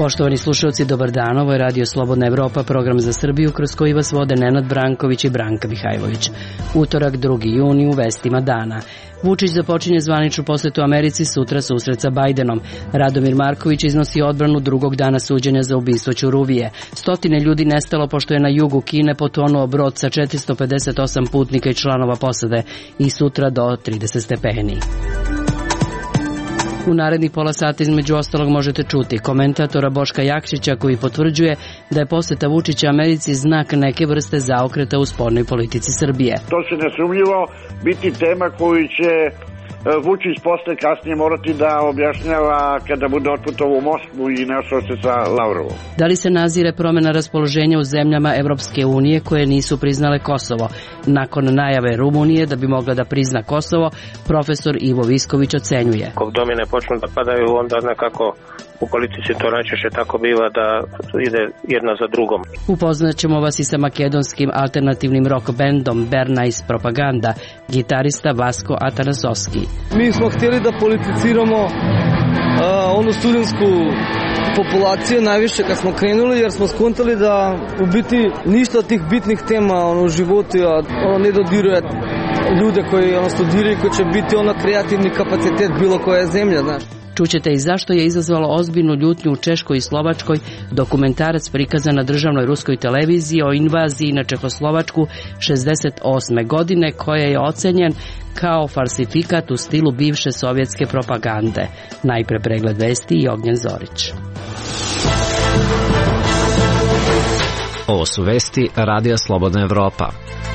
Poštovani slušalci, dobar dan, ovo je Radio Slobodna Evropa, program za Srbiju kroz koji vas vode Nenad Branković i Branka Mihajlović. Utorak, 2. juni, u vestima dana. Vučić započinje zvaničnu posetu Americi, sutra susret sa Bajdenom. Radomir Marković iznosi odbranu drugog dana suđenja za ubistvo Ćuruvije. Stotine ljudi nestalo pošto je na jugu Kine potonuo brod sa 458 putnika i članova posade i sutra do 30 stepeni. U narednih pola sata između ostalog možete čuti komentatora Boška Jakšića koji potvrđuje da je poseta Vučića Americi znak neke vrste zaokreta u spoljnoj politici Srbije. To će nesumnjivo biti tema koju će Vučić posle kasnije morati da objašnjava kada bude otputovao u Moskvu i našao se sa Lavrovom. Da li se nazire promjena raspoloženja u zemljama Evropske unije koje nisu priznale Kosovo? Nakon najave Rumunije da bi mogla da prizna Kosovo, profesor Ivo Visković ocenjuje. Ako domine počnu da padaju, onda nekako u politici to najčešće tako biva da ide jedna za drugom. Upoznaćemo vas i sa makedonskim alternativnim rock bandom Bernays Propaganda, gitarista Vasko Atanasovski. Mi smo htjeli da politiciramo onu studentsku populaciju najviše kad smo krenuli, jer smo skontali da u biti ništa od tih bitnih tema u životu ne dodiruje ljude koji studiraju, koji će biti kreativni kapacitet bilo koje zemlje, znaš. Čućete i zašto je izazvalo ozbiljnu ljutnju u Češkoj i Slovačkoj dokumentarac prikazan na državnoj ruskoj televiziji o invaziji na Čehoslovačku 68. godine, koja je ocenjen kao falsifikat u stilu bivše sovjetske propagande. Najpre pregled vesti i Ognjen Zorić. Ovo su vesti Radija Slobodna Evropa.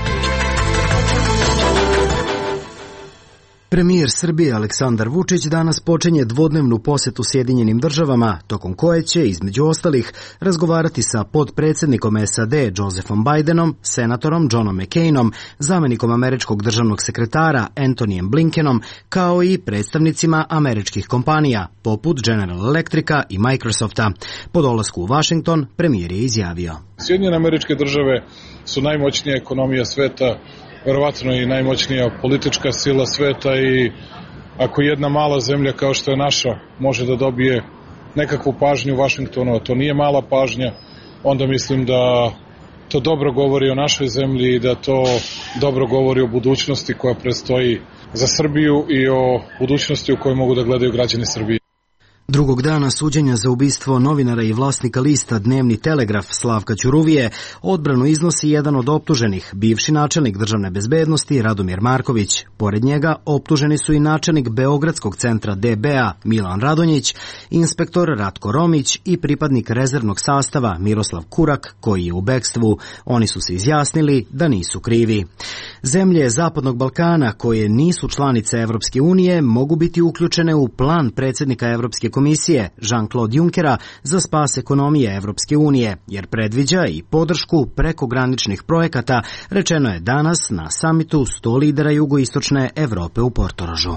Premijer Srbije Aleksandar Vučić danas počinje dvodnevnu posetu Sjedinjenim državama, tokom koje će, između ostalih, razgovarati sa potpredsjednikom SAD Josephom Bajdenom, senatorom Johnom McCainom, zamjenikom američkog državnog sekretara Antonijem Blinkenom, kao i predstavnicima američkih kompanija, poput General Electrica i Microsofta. Po dolasku u Washington, premijer je izjavio: Sjedinjene Američke Države su najmoćnija ekonomija sveta, verovatno i najmoćnija politička sila sveta, i ako jedna mala zemlja kao što je naša može da dobije nekakvu pažnju u Vašingtonu, a to nije mala pažnja, onda mislim da to dobro govori o našoj zemlji i da to dobro govori o budućnosti koja predstoji za Srbiju i o budućnosti u kojoj mogu da gledaju građani Srbije. Drugog dana suđenja za ubistvo novinara i vlasnika lista Dnevni Telegraf Slavka Ćuruvije odbranu iznosi jedan od optuženih, bivši načelnik državne bezbednosti Radomir Marković. Pored njega optuženi su i načelnik Beogradskog centra DB-a Milan Radonjić, inspektor Ratko Romić i pripadnik rezervnog sastava Miroslav Kurak, koji je u bekstvu. Oni su se izjasnili da nisu krivi. Zemlje Zapadnog Balkana koje nisu članice Evropske unije mogu biti uključene u plan predsjednika Evropske komisije Jean-Claude Junckera za spas ekonomije Evropske unije, jer predviđa i podršku prekograničnih projekata, rečeno je danas na samitu 100 lidera jugoistočne Evrope u Portorožu.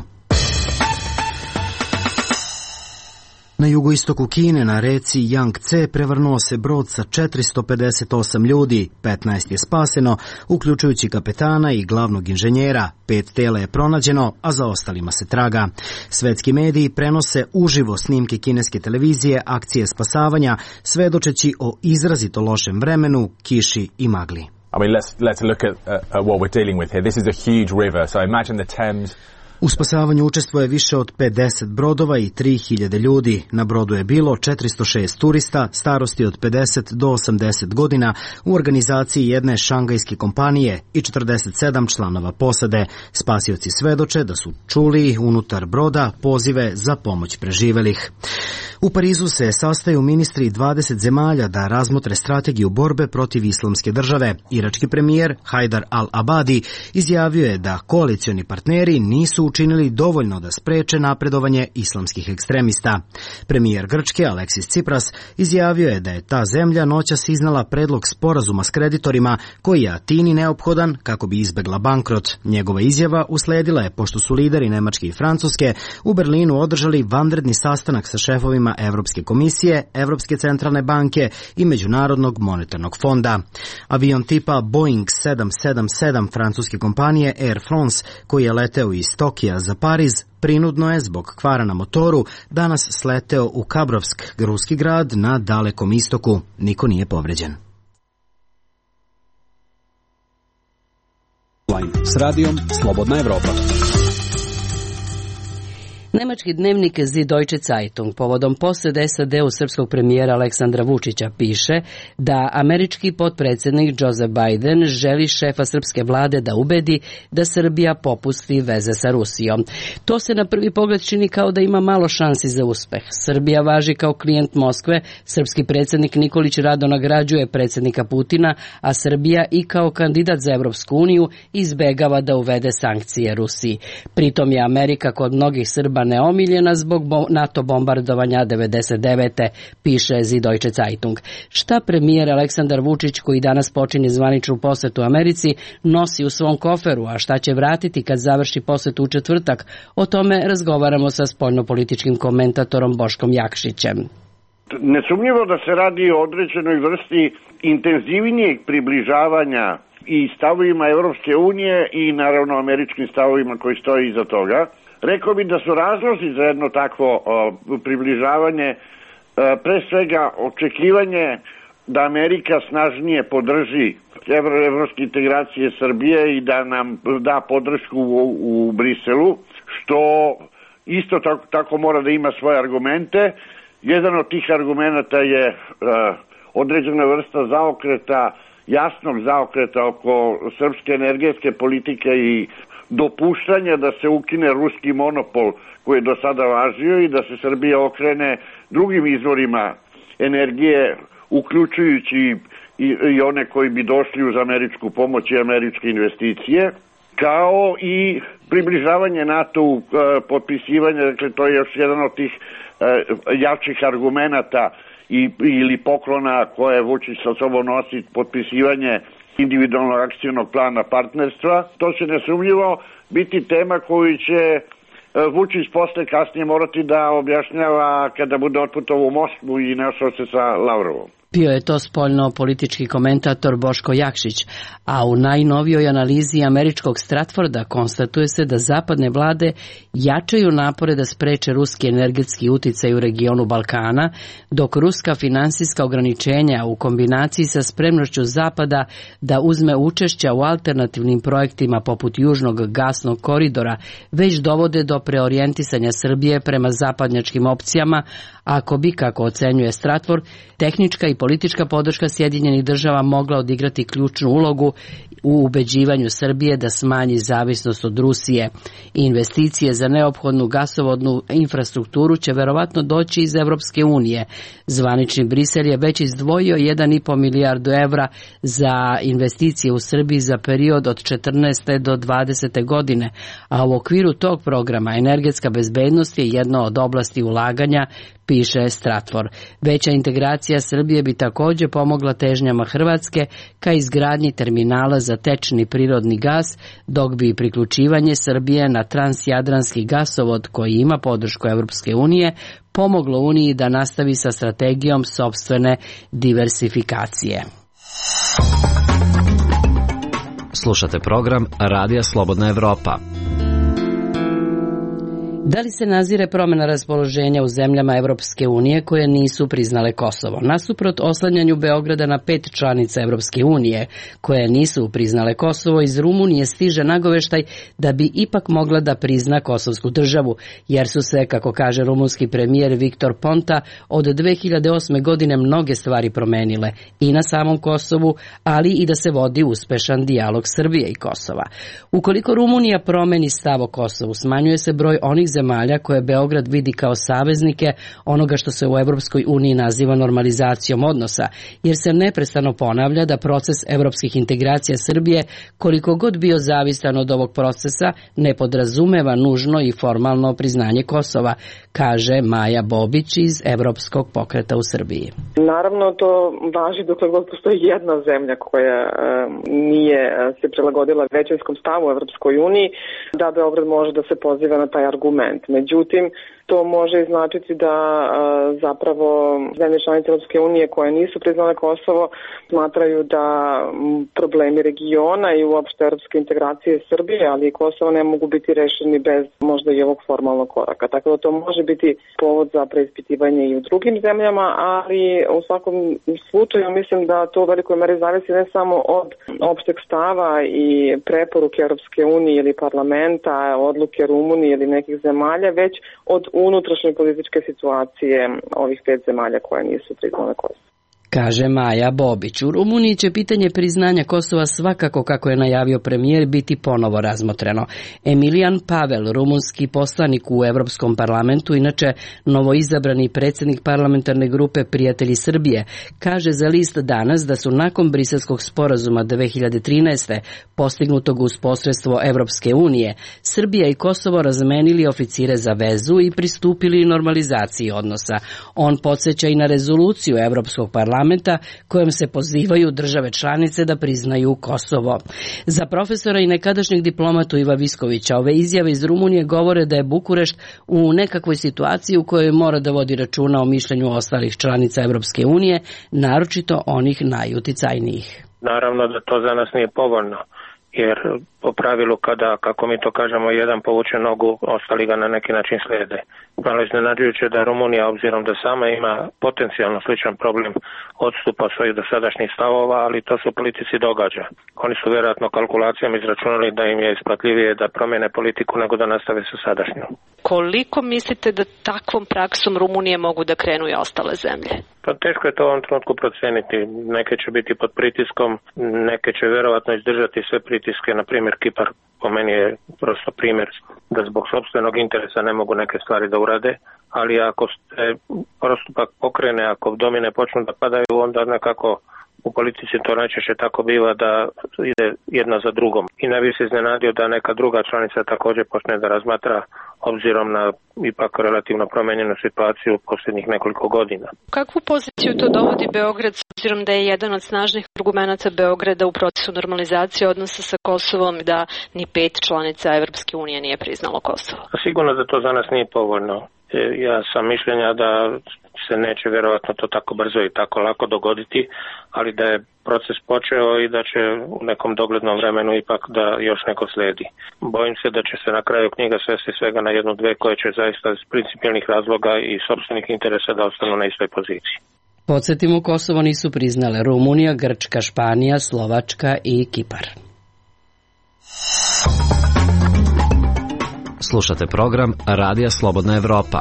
Na jugoistoku Kine, na reci Jangtze, prevrnuo se brod sa 458 ljudi, 15 je spaseno, uključujući kapetana i glavnog inženjera. 5 tela je pronađeno, a za ostalima se traga. Svetski mediji prenose uživo snimke kineske televizije akcije spasavanja, svedočeći o izrazito lošem vremenu, kiši i magli. I mean, let's look at what we're dealing with here. This is a huge river, so imagine the Thames. U spasavanju učestvuje više od 50 brodova i 3000 ljudi. Na brodu je bilo 406 turista starosti od 50 do 80 godina u organizaciji jedne šangajske kompanije i 47 članova posade. Spasioci svedoče da su čuli unutar broda pozive za pomoć preživelih. U Parizu se sastaju ministri 20 zemalja da razmotre strategiju borbe protiv islamske države. Irački premijer Hajdar al-Abadi izjavio je da koalicioni partneri nisu učinili dovoljno da spreče napredovanje islamskih ekstremista. Premijer Grčke Aleksis Tsipras izjavio je da je ta zemlja noćas iznala predlog sporazuma s kreditorima koji je Atini neophodan kako bi izbegla bankrot. Njegova izjava usledila je pošto su lideri Nemačke i Francuske u Berlinu održali vanredni sastanak sa šefovima izveštajima Evropske komisije, Evropske centralne banke i Međunarodnog monetarnog fonda. Avion tipa Boeing 777 francuske kompanije Air France, koji je leteo iz Tokija za Pariz, prinudno je zbog kvara na motoru danas sleteo u Kabrovsk, ruski grad na Dalekom istoku. Niko nije povređen. S radijom Slobodna Evropa. Nemački dnevnik Die Deutsche Zeitung povodom posjede SAD-u srpskog premijera Aleksandra Vučića piše da američki potpredsjednik Joe Biden želi šefa srpske vlade da ubedi da Srbija popusti veze sa Rusijom. To se na prvi pogled čini kao da ima malo šansi za uspeh. Srbija važi kao klijent Moskve, srpski predsjednik Nikolić rado nagrađuje predsjednika Putina, a Srbija i kao kandidat za Evropsku uniju izbegava da uvede sankcije Rusiji. Pritom je Amerika kod mnogih Srba neomiljena zbog NATO bombardovanja 99. piše Die Deutsche Zeitung. Šta premijer Aleksandar Vučić, koji danas počinje zvaničnu posetu Americi, nosi u svom koferu, a šta će vratiti kad završi posetu u četvrtak? O tome razgovaramo sa spoljnopolitičkim komentatorom Boškom Jakšićem. Nesumnjivo da se radi o određenoj vrsti intenzivnijeg približavanja i stavovima Evropske unije i naravno američkim stavovima koji stoje iza toga. Rekao bih da su razlozi za jedno takvo približavanje pre svega očekivanje da Amerika snažnije podrži evropske integracije Srbije i da nam da podršku u Briselu, što isto tako mora da ima svoje argumente. Jedan od tih argumenta je određena vrsta zaokreta, jasnog zaokreta oko srpske energetske politike i dopuštanja da se ukine ruski monopol koji je do sada važio i da se Srbija okrene drugim izvorima energije, uključujući i one koji bi došli uz američku pomoć i američke investicije, kao i približavanje NATO-u, potpisivanje, dakle to je još jedan od tih jačih argumenata ili poklona koje Vučić sa sobom nosi, potpisivanje individualnog akcijnog plana partnerstva. To će nesumnjivo biti tema koju će Vučić posle kasnije morati da objašnjava kada bude otputovao u Moskvu i našao se sa Lavrovom. Bio je to spoljno-politički komentator Boško Jakšić, a u najnovijoj analizi američkog Stratforda konstatuje se da zapadne vlade jačaju napore da spreče ruski energetski uticaj u regionu Balkana, dok ruska finansijska ograničenja u kombinaciji sa spremnošću Zapada da uzme učešća u alternativnim projektima poput Južnog gasnog koridora već dovode do preorijentisanja Srbije prema zapadnjačkim opcijama, ako bi, kako ocenjuje Stratford, tehnička i politička podrška Sjedinjenih država mogla odigrati ključnu ulogu u ubeđivanju Srbije da smanji zavisnost od Rusije. Investicije za neophodnu gasovodnu infrastrukturu će verovatno doći iz Evropske unije. Zvanični Brisel je već izdvojio 1,5 milijardu evra za investicije u Srbiji za period od 14. do 20. godine, a u okviru tog programa energetska bezbednost je jedna od oblasti ulaganja, piše Stratford. Veća integracija Srbije bi također pomogla težnjama Hrvatske ka izgradnji terminala za tečni prirodni gas, dok bi priključivanje Srbije na transjadranski gasovod koji ima podršku Evropske unije pomoglo Uniji da nastavi sa strategijom sopstvene diversifikacije. Slušate program Radija Slobodna Evropa. Da li se nazire promjena raspoloženja u zemljama Evropske unije koje nisu priznale Kosovo? Nasuprot oslanjanju Beograda na 5 članica Evropske unije koje nisu priznale Kosovo, iz Rumunije stiže nagoveštaj da bi ipak mogla da prizna kosovsku državu, jer su se, kako kaže rumunski premijer Viktor Ponta, od 2008. godine mnoge stvari promenile i na samom Kosovu, ali i da se vodi uspešan dijalog Srbije i Kosova. Ukoliko Rumunija promeni stav o Kosovu, smanjuje se broj onih zemalja koje Beograd vidi kao saveznike onoga što se u Evropskoj uniji naziva normalizacijom odnosa, jer se neprestano ponavlja da proces evropskih integracija Srbije, koliko god bio zavistan od ovog procesa, ne podrazumeva nužno i formalno priznanje Kosova, kaže Maja Bobić iz Evropskog pokreta u Srbiji. Naravno, to važi dokle god postoji jedna zemlja koja nije se prilagodila većinskom stavu u Evropskoj uniji, da Beograd može da se poziva na taj argument. Međutim, To može značiti da zapravo zemlje članice Europske unije koje nisu priznale Kosovo smatraju da problemi regiona i uopšte europske integracije Srbije, ali i Kosova ne mogu biti rešeni bez možda i ovog formalnog koraka. Tako da to može biti povod za preispitivanje i u drugim zemljama, ali u svakom slučaju mislim da to u velikoj meri zavisi ne samo od opšteg stava i preporuke Europske unije ili parlamenta, odluke Rumunije ili nekih zemalja, već od unutrašnje političke situacije ovih 5 zemalja koje nisu priznale Kosovo. Kaže Maja Bobić. U Rumuniji će pitanje priznanja Kosova svakako, kako je najavio premijer, biti ponovo razmotreno. Emilijan Pavel, rumunski poslanik u Evropskom parlamentu, inače novoizabrani predsjednik parlamentarne grupe Prijatelji Srbije, kaže za list Danas da su nakon Briselskog sporazuma 2013. postignutog uz posredstvo Evropske unije, Srbija i Kosovo razmenili oficire za vezu i pristupili normalizaciji odnosa. On podsjeća i na rezoluciju Evropskog parlamenta kojom se pozivaju države članice da priznaju Kosovo. Za profesora i nekadašnjeg diplomatu Iva Viskovića ove izjave iz Rumunije govore da je Bukurešt u nekakvoj situaciji u kojoj mora da vodi računa o mišljenju ostalih članica Evropske unije, naročito onih najuticajnijih. Naravno da to za nas nije povoljno, jer po pravilu kada, kako mi to kažemo, jedan povuče nogu, ostali ga na neki način slijede. Malo iznenađujuće da Rumunija, obzirom da sama ima potencijalno sličan problem odstupa svojih dosadašnjih stavova, ali to se u politici događa. Oni su vjerojatno kalkulacijom izračunali da im je isplatljivije da promjene politiku nego da nastave sa sadašnjom. Koliko mislite da takvom praksom Rumunije mogu da krenu i ostale zemlje? Pa teško je to u ovom trenutku proceniti. Neke će biti pod pritiskom, neke će vjerojatno izdržati sve pritiske, na primjer Kipar po meni je prosto primjer da zbog sopstvenog interesa ne mogu neke stvari da urade, ali ako se postupak pokrene, ako domine počnu da padaju, onda nekako u politici to najčešće tako biva da ide jedna za drugom. I ne bi se iznenadio da neka druga članica također počne da razmatra obzirom na ipak relativno promenjenu situaciju u posljednjih nekoliko godina. Kakvu poziciju to dovodi Beograd s obzirom da je jedan od snažnih argumenata Beograda u procesu normalizacije odnosa sa Kosovom da ni 5 članica Evropske unije nije priznalo Kosovo? Sigurno da to za nas nije povoljno. Ja sam mišljenja da se neće vjerovatno to tako brzo i tako lako dogoditi, ali da je proces počeo i da će u nekom doglednom vremenu ipak da još neko slijedi. Bojim se da će se na kraju knjiga svesti svega na 1-2 koje će zaista iz principijelnih razloga i sopstvenih interesa da ostanu na istoj poziciji. Podsjetimo, Kosovo nisu priznale Rumunija, Grčka, Španija, Slovačka i Kipar. Slušate program Radija Slobodna Evropa.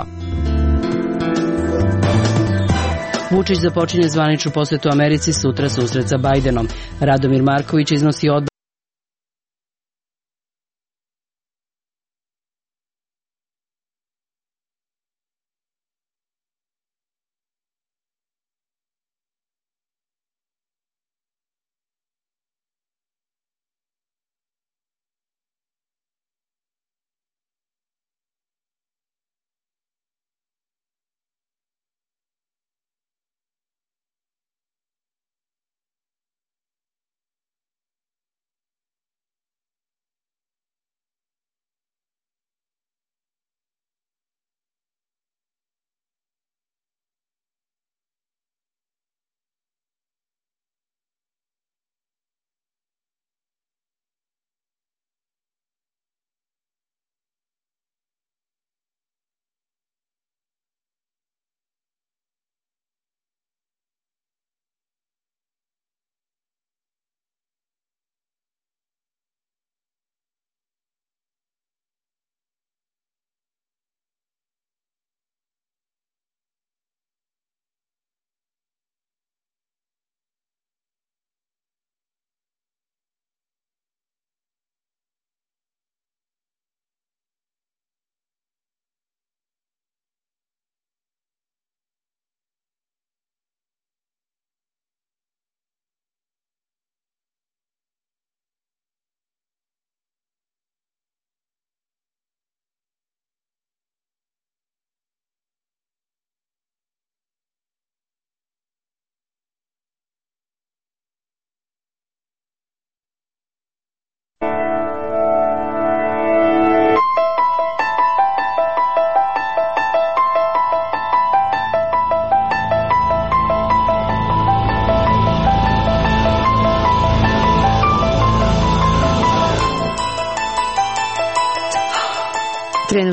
Vučić započinje zvaničnu posetu Americi, sutra susret sa Bajdenom. Radomir Marković iznosi odbor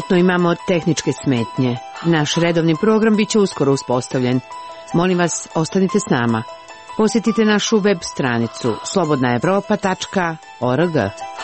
Trenutno imamo tehničke smetnje. Naš redovni program biće uskoro uspostavljen. Molim vas, ostanite s nama. Posjetite našu web stranicu slobodnaevropa.org.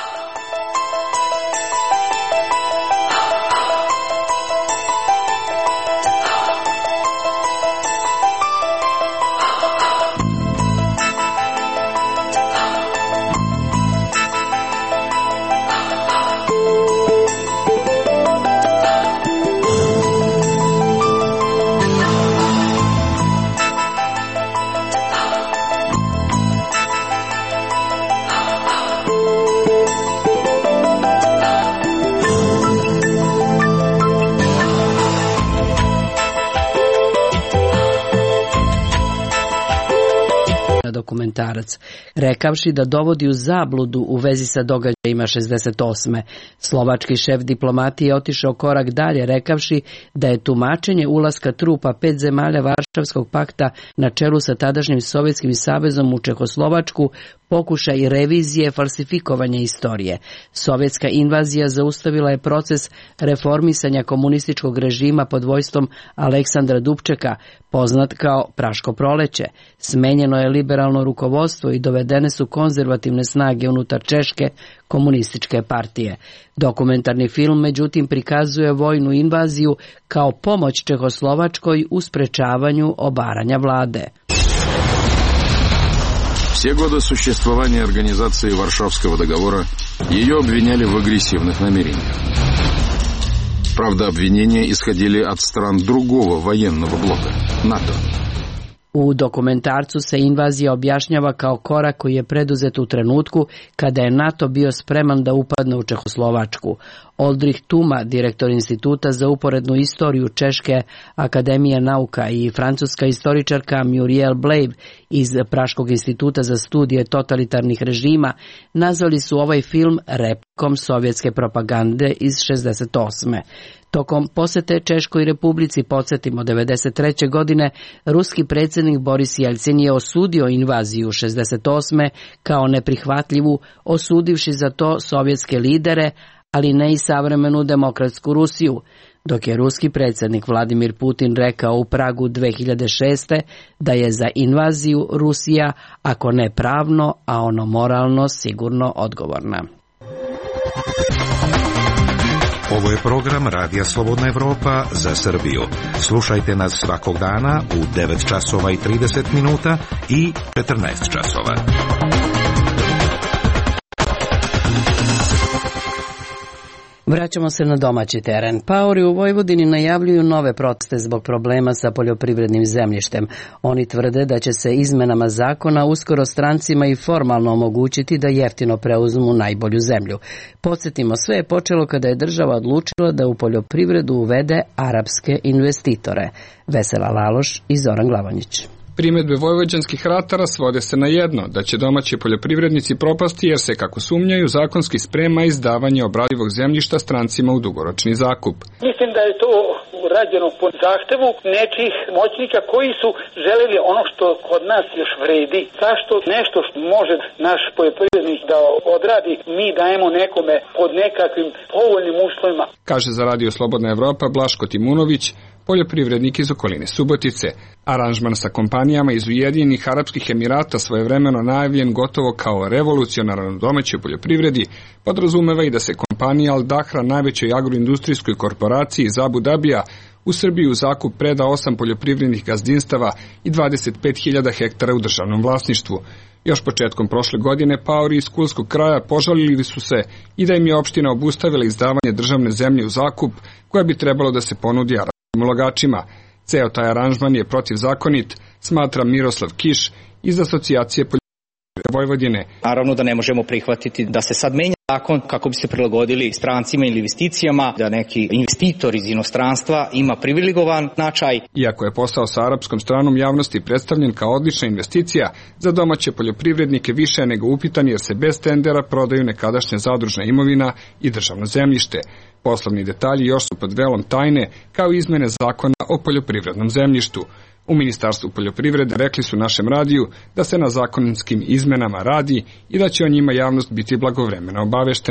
Dokumentarac, rekavši da dovodi u zabludu u vezi sa događajima 68. Slovački šef diplomatije je otišao korak dalje, rekavši da je tumačenje ulaska trupa 5 zemalja Varšavskog pakta na čelu sa tadašnjim Sovjetskim savezom u Čehoslovačku pokušaj revizije falsifikovanja istorije. Sovjetska invazija zaustavila je proces reformisanja komunističkog režima pod vojstvom Aleksandra Dubčeka, poznat kao Praško proleće. Smenjeno je liberalno rukovodstvo i dovedene su konzervativne snage unutar Češke komunističke partije. Dokumentarni film, međutim, prikazuje vojnu invaziju kao pomoć Čehoslovačkoj u sprečavanju obaranja vlade. Все годы существования организации Варшавского договора ее обвиняли в агрессивных намерениях. Правда, обвинения исходили от стран другого военного блока – НАТО. U dokumentarcu se invazija objašnjava kao korak koji je preduzet u trenutku kada je NATO bio spreman da upadne u Čehoslovačku. Oldrich Tuma, direktor Instituta za uporednu istoriju Češke akademije nauka, i francuska istoričarka Muriel Blave iz Praškog instituta za studije totalitarnih režima nazvali su ovaj film replikom sovjetske propagande iz 68. Tokom posete Češkoj republici, podsjetimo, 1993. godine, ruski predsjednik Boris Jelcin je osudio invaziju 68. kao neprihvatljivu, osudivši za to sovjetske lidere, ali ne i savremenu demokratsku Rusiju, dok je ruski predsjednik Vladimir Putin rekao u Pragu 2006. da je za invaziju Rusija, ako ne pravno, a ono moralno, sigurno odgovorna. Ovo je program Radija Slobodna Evropa za Srbiju. Slušajte nas svakog dana u 9 časova i 30 minuta i 14 časova. Vraćamo se na domaći teren. Paori u Vojvodini najavljuju nove proteste zbog problema sa poljoprivrednim zemljištem. Oni tvrde da će se izmenama zakona uskoro strancima i formalno omogućiti da jeftino preuzmu najbolju zemlju. Podsjetimo, sve je počelo kada je država odlučila da u poljoprivredu uvede arapske investitore. Vesela Laloš i Zoran Glavonjić. Primedbe vojvođanskih ratara svode se na jedno, da će domaći poljoprivrednici propasti jer se, kako sumnjaju, zakonski sprema izdavanje obradivog zemljišta strancima u dugoročni zakup. Mislim da je to rađeno po zahtevu nečih moćnika koji su želeli ono što kod nas još vredi. Zašto nešto što može naš poljoprivrednik da odradi, mi dajemo nekome pod nekakvim povoljnim uslovima. Kaže za Radio Slobodna Evropa Blaško Timunović, poljoprivrednik iz okoline Subotice. Aranžman sa kompanijama iz Ujedinjenih Arapskih Emirata, svojevremeno najavljen gotovo kao revolucionaran u domaćoj poljoprivredi, podrazumeva i da se kompanija Al Dahra, najvećoj agroindustrijskoj korporaciji iz Abu Dabija, u Srbiji u zakup preda 8 poljoprivrednih gazdinstava i 25.000 hektara u državnom vlasništvu. Još početkom prošle godine paori iz Kulskog kraja požalili su se i da im je opština obustavila izdavanje državne zemlje u zakup koja bi trebalo da se ponudi arapskim ulagačima. Ceo taj aranžman je protivzakonit, smatra Miroslav Kiš iz Asocijacije poljoprivrednika Vojvodine. Naravno da ne možemo prihvatiti da se sad menja zakon kako bi se prilagodili strancima ili investicijama, da neki investitor iz inostranstva ima privilegovan značaj. Iako je posao sa arapskom stranom javnosti predstavljen kao odlična investicija, za domaće poljoprivrednike više je nego upitan jer se bez tendera prodaju nekadašnja zadružna imovina i državno zemljište. Poslovni detalji još su pod velom tajne, kao izmene zakona o poljoprivrednom zemljištu. U Ministarstvu poljoprivrede rekli su našem radiju da se na zakonskim izmenama radi i da će o njima javnost biti blagovremeno obaveštena.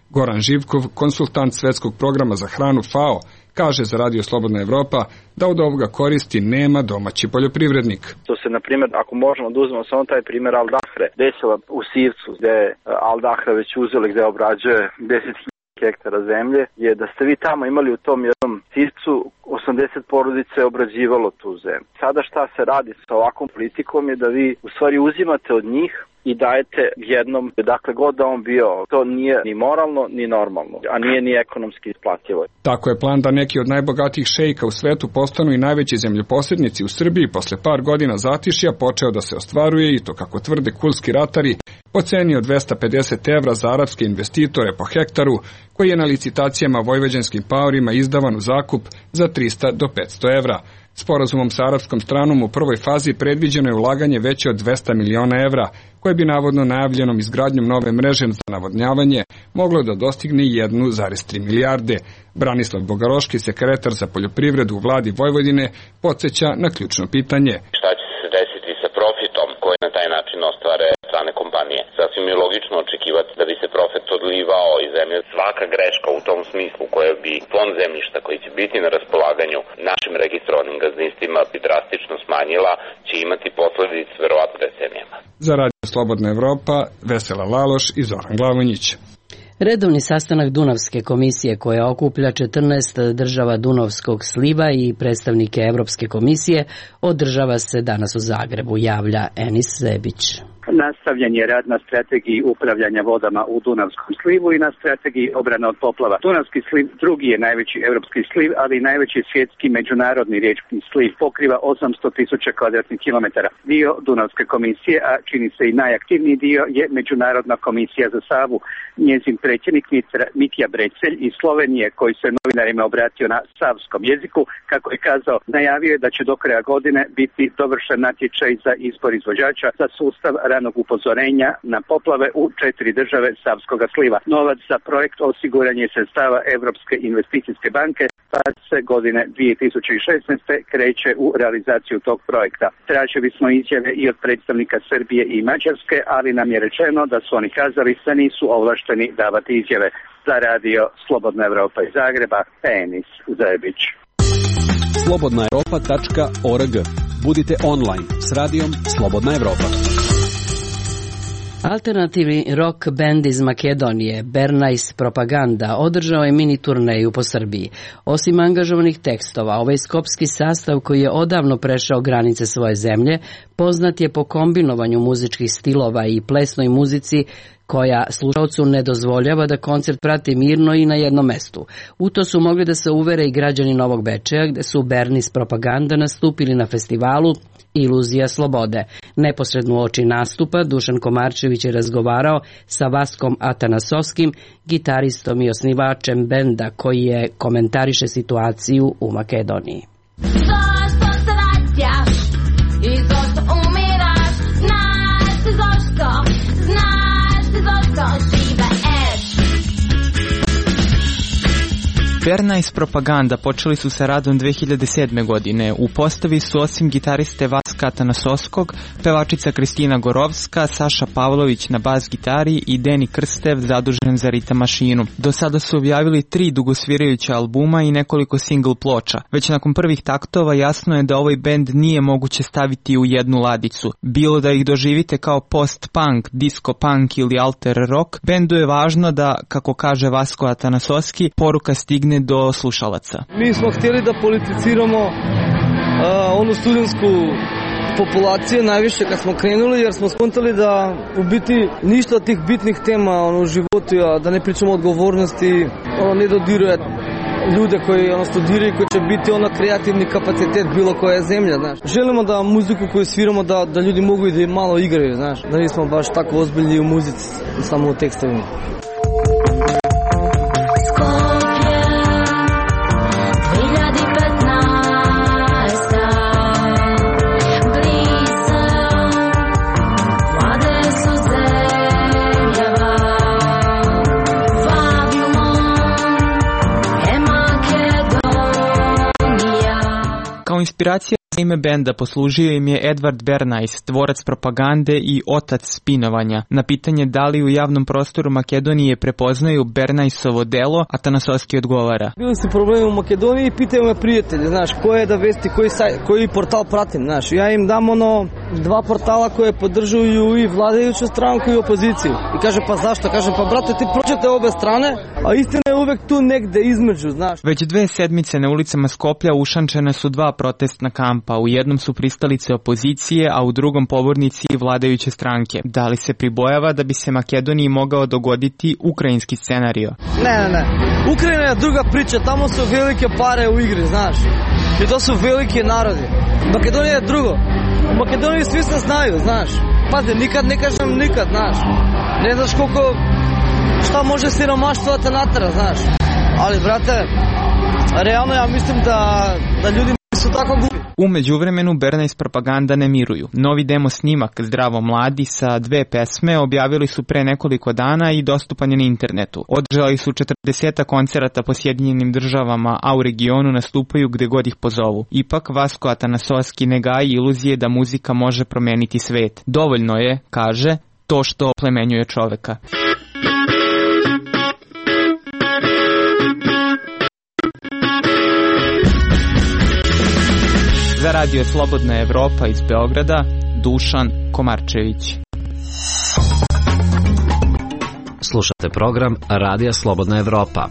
Goran Živkov, konsultant Svetskog programa za hranu FAO, kaže za Radio Slobodna Evropa da od ovoga koristi nema domaći poljoprivrednik. To se, na primjer, ako možemo da uzmemo samo taj primjer Al Dahre, desila u Sivcu, gde Al Dahra već uzeli, gde obrađuje 10.000 hektara zemlje, je da ste vi tamo imali u tom jednom Sivcu 80 porodice obrađivalo tu zemlju. Sada šta se radi sa ovakvom politikom je da vi u stvari uzimate od njih i dajete jednom, dakle god da on bio, to nije ni moralno ni normalno, a nije ni ekonomski isplativo. Tako je plan da neki od najbogatijih šejka u svetu postanu i najveći zemljoposjednici u Srbiji posle par godina zatišja počeo da se ostvaruje i to, kako tvrde kulski ratari, po ceni od 250 evra za arapske investitore po hektaru, koji je na licitacijama vojvođanskim paorima izdavan u zakup za 300 do 500 evra. Sporazumom sa arapskom stranom u prvoj fazi predviđeno je ulaganje veće od 200 miliona evra, koje bi navodno najavljenom izgradnjom nove mreže za navodnjavanje moglo da dostigne 1,3 milijarde. Branislav Bogaroški, sekretar za poljoprivredu u vladi Vojvodine, podsjeća na ključno pitanje. Šta će se desiti sa profitom koji na taj način ostvare strane kompanije? Sasvim je logično očekivati da bi se profit odlivao iz zemlje. Svaka greška u tom smislu koja bi fond zemljišta koji će biti na raspolaganju našim registrovanim gazdinstvima bi drastično smanjila, će imati posledice verovatno decenijama. Za Radio Slobodna Evropa, Vesela Laloš i Zoran Glavonjić. Redovni sastanak Dunavske komisije, koja okuplja 14 država Dunavskog sliva i predstavnike Evropske komisije, održava se danas u Zagrebu, javlja Enis Zebić. Nastavljen je rad na strategiji upravljanja vodama u Dunavskom slivu i na strategiji obrane od poplava. Dunavski sliv drugi je najveći evropski sliv, ali i najveći svjetski međunarodni riječni sliv. Pokriva 800.000 kvadratnih kilometara. Dio Dunavske komisije, a čini se i najaktivniji dio, je Međunarodna komisija za Savu. Njezin predsjednik Mitja Brecelj iz Slovenije, koji se novinarima obratio na savskom jeziku, kako je kazao, najavio je da će do kraja godine biti dovršen natječaj za izbor izvođača za sustav ranog upozorenja na poplave u 4 države Savskoga sliva. Novac za projekt osiguranje sredstava Europske investicijske banke pa se godine 2016. kreće u realizaciju tog projekta. Tražili smo izjave i od predstavnika Srbije i Mađarske, ali nam je rečeno da su oni kazali da nisu ovlašteni davati izjave. Za Radio Slobodna Evropa iz Zagreba, Enis Zebić. slobodnaevropa.org. Budite online s radijom Slobodna Evropa. Alternativni rock band iz Makedonije, Bernais Propaganda, održao je mini turneju po Srbiji. Osim angažovanih tekstova, ovaj skopski sastav, koji je odavno prešao granice svoje zemlje, poznat je po kombinovanju muzičkih stilova i plesnoj muzici koja slušaocu ne dozvoljava da koncert prati mirno i na jednom mestu. U to su mogli da se uvere i građani Novog Bečeja, gde su Bernais Propaganda nastupili na festivalu Iluzija slobode. Neposredno u oči nastupa Dušan Komarčević je razgovarao sa Vaskom Atanasovskim, gitaristom i osnivačem benda, koji je komentariše situaciju u Makedoniji. Zašto se vraćaš i zašto umiraš? Znaš ti zašto? Znaš ti zašto žive eš? Bernais Propaganda počeli su sa radom 2007. godine. U postavi su osim gitariste Vaska Atanasovskog, pevačica Kristina Gorovska, Saša Pavlović na bas gitari i Deni Krstev zadužen za ritam mašinu. Do sada su objavili 3 dugosvirajuća albuma i nekoliko single ploča. Već nakon prvih taktova jasno je da ovaj bend nije moguće staviti u jednu ladicu. Bilo da ih doživite kao post-punk, disco-punk ili alter rock, bendu je važno da, kako kaže Vasko Atanasovski, poruka stigne do slušalaca. Mi smo htjeli da politiciramo onu studentsku populaciju najviše kad smo krenuli, jer smo skontali da u biti ništa od tih bitnih tema u životu, da ne pričamo o odgovornosti, ne dodiruje ljude koji studiraju, koji će biti kreativni kapacitet bilo koja zemlja, znaš. Želimo da muziku koju sviramo da ljudi mogu i da malo igraju, znaš. Da nismo baš tako ozbiljni u muzici, samo u tekstovima. Kao inspiracija ime benda poslužio im je Edward Bernays, tvorac propagande i otac spinovanja. Na pitanje da li u javnom prostoru Makedonije prepoznaju Bernaysovo delo, Atanasoski odgovara. Bili su problemi u Makedoniji i pitaju me prijatelje, znaš, koje da vesti, koji portal pratim, znaš. Ja im dam dva portala koje podržuju i vladajuću stranku i opoziciju. I kaže, pa zašto? Kažem, pa brate, ti pročete obe strane, a istina je uvek tu negde između, znaš. Već 2 sedmice na ulicama Skoplja ušančene su 2 protestna kampa. U jednom su pristalice opozicije, a u drugom pobornici vladajuće stranke. Da li se pribojava da bi se Makedoniji mogao dogoditi ukrajinski scenario? Ne. Ukrajina je druga priča, tamo su velike pare u igri, znaš. I to su velike narodi. Makedonija je drugo. U Makedoniji svi se znaju, znaš. Pazi, nikad ne kažem nikad, znaš. Ne znaš šta može siromaštvo da te natera, znaš. Ali, brate, realno ja mislim da ljudi nisu tako glupi. U međuvremenu Bernays propaganda ne miruju. Novi demo snimak Zdravo mladi sa 2 pesme objavili su pre nekoliko dana i dostupan je na internetu. Održali su 40 koncerata po Sjedinjenim državama, a u regionu nastupaju gde god ih pozovu. Ipak Vasko Atanasoski ne gaji iluzije da muzika može promeniti svet. Dovoljno je, kaže, to što oplemenjuje čoveka. Za radio Slobodna Evropa iz Beograda, Dušan Komarčević. Slušate program Radija Slobodna Evropa.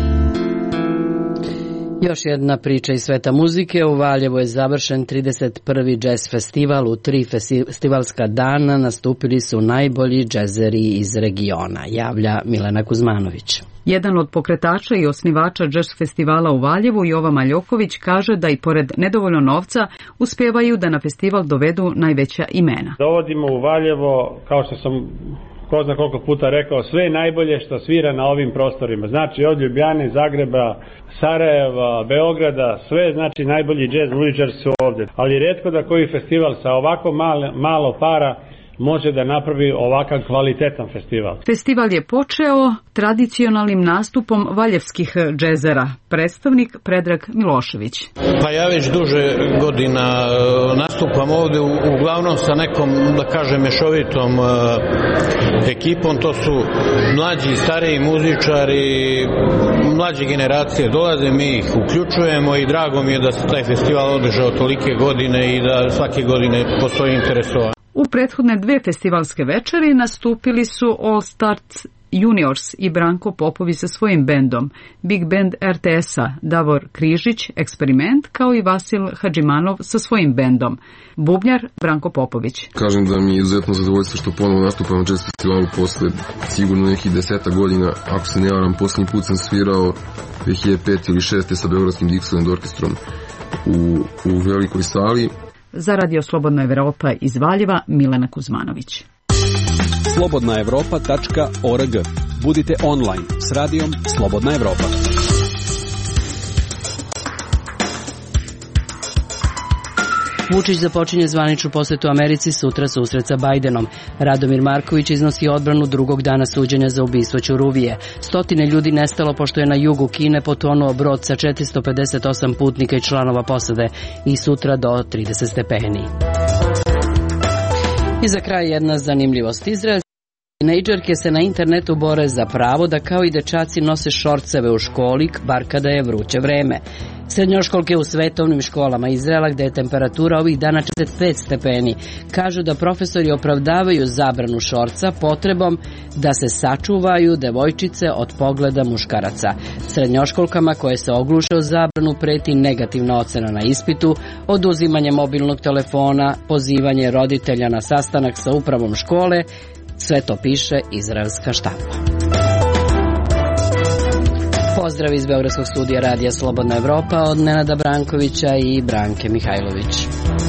Još jedna priča iz sveta muzike. U Valjevu je završen 31. džez festival. U 3 festivalska dana nastupili su najbolji džezeri iz regiona, javlja Milena Kuzmanović. Jedan od pokretača i osnivača džez festivala u Valjevu, Jovan Maljoković, kaže da i pored nedovoljno novca uspevaju da na festival dovedu najveća imena. Dovodimo u Valjevo, kao što sam ko zna koliko puta rekao, sve najbolje što svira na ovim prostorima. Znači od Ljubljane, Zagreba, Sarajeva, Beograda, sve znači najbolji džez muzičari su ovdje. Ali rijetko da koji festival sa ovako malo para može da napravi ovakav kvalitetan festival. Festival je počeo tradicionalnim nastupom valjevskih džezera. Predstavnik Predrag Milošević. Pa ja već duže godina nastupam ovdje uglavnom sa nekom, da kažem, mešovitom ekipom. To su mlađi i stariji muzičari, mlađe generacije dolaze, mi ih uključujemo i drago mi je da se taj festival održao tolike godine i da svake godine postoji interesovanje. U prethodne 2 festivalske večeri nastupili su All Stars Juniors i Branko Popović sa svojim bendom, Big Band RTS-a, Davor Križić, Eksperiment, kao i Vasil Hadžimanov sa svojim bendom, bubnjar Branko Popović. Kažem da mi je izuzetno zadovoljstvo što ponovo nastupam na jazz festivalu posle sigurno nekih 10 godina. Ako se ne varam, posljednji put sam svirao 2005 ili 2006 sa Beogradskim Dixieland orkestrom u velikoj sali. Za Radio Slobodna Evropa iz Valjeva, Milena Kuzmanović. slobodnaevropa.org. Budite online s radijom Slobodna Evropa. Vučić započinje zvaničnu posetu Americi, sutra susret sa Bajdenom. Radomir Marković iznosi odbranu drugog dana suđenja za ubistvo Ćuruvije. 100 ljudi nestalo pošto je na jugu Kine potonuo brod sa 458 putnika i članova posade i sutra do 30 stepeni. I za kraj jedna zanimljivost. Izraelske tinejdžerke se na internetu bore za pravo da kao i dečaci nose šorceve u školi, bar kada je vruće vreme. Srednjoškolke u svetovnim školama Izraela, gde je temperatura ovih dana 45 stepeni, kažu da profesori opravdavaju zabranu šorca potrebom da se sačuvaju devojčice od pogleda muškaraca. Srednjoškolkama koje se ogluše o zabranu preti negativna ocena na ispitu, oduzimanje mobilnog telefona, pozivanje roditelja na sastanak sa upravom škole. Sve to piše izraelska štampa. Pozdrav iz Beogradskog studija Radija Slobodna Evropa od Nenada Brankovića i Branke Mihajlović.